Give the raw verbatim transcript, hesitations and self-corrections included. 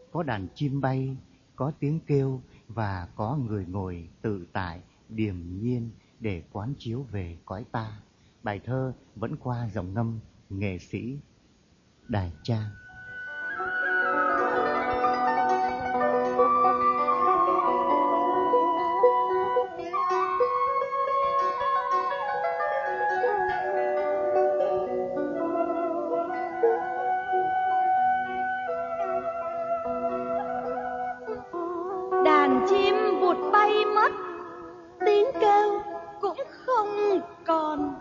có đàn chim bay, có tiếng kêu và có người ngồi tự tại, điềm nhiên để quán chiếu về cõi ta. Bài thơ vẫn qua giọng ngâm nghệ sĩ Đài Trang. Đàn chim vụt bay mất, tiếng kêu cũng không còn.